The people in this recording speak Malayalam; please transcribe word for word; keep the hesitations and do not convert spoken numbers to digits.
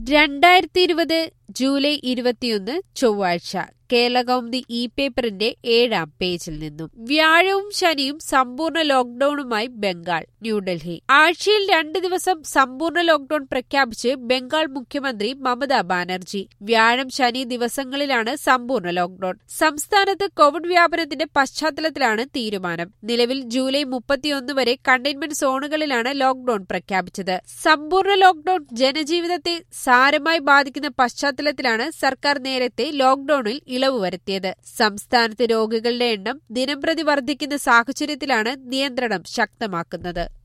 രണ്ടായിരത്തി ഇരുപത് ജൂലൈ ഇരുപത്തിയൊന്ന് ചൊവ്വാഴ്ച കേരളകൗമുദി ഇ പേപ്പറിന്റെ ഏഴാം പേജിൽ നിന്നും വ്യാഴവും ശനിയും സമ്പൂർണ്ണ ലോക്ഡൌണുമായി ബംഗാൾ. ന്യൂഡൽഹി. ആഴ്ചയിൽ രണ്ട് ദിവസം സമ്പൂർണ്ണ ലോക്ഡൌൺ പ്രഖ്യാപിച്ച് ബംഗാൾ മുഖ്യമന്ത്രി മമതാ ബാനർജി. വ്യാഴം ശനി ദിവസങ്ങളിലാണ് സമ്പൂർണ്ണ ലോക്ഡൌൺ. സംസ്ഥാനത്ത് കോവിഡ് വ്യാപനത്തിന്റെ പശ്ചാത്തലത്തിലാണ് തീരുമാനം. നിലവിൽ ജൂലൈ മുപ്പത്തിയൊന്ന് വരെ കണ്ടെയ്ൻമെന്റ് സോണുകളിലാണ് ലോക്ഡൌൺ പ്രഖ്യാപിച്ചത്. സമ്പൂർണ്ണ ലോക്ഡൌൺ ജനജീവിതത്തെ സാരമായി ബാധിക്കുന്ന പശ്ചാത്തലത്തിലാണ് സർക്കാർ നേരത്തെ ലോക്ഡൌണിൽ ഇളവ് വരുത്തിയത്. സംസ്ഥാനത്ത് രോഗികളുടെ എണ്ണം ദിനംപ്രതി വർദ്ധിക്കുന്ന സാഹചര്യത്തിലാണ് നിയന്ത്രണം ശക്തമാക്കുന്നത്.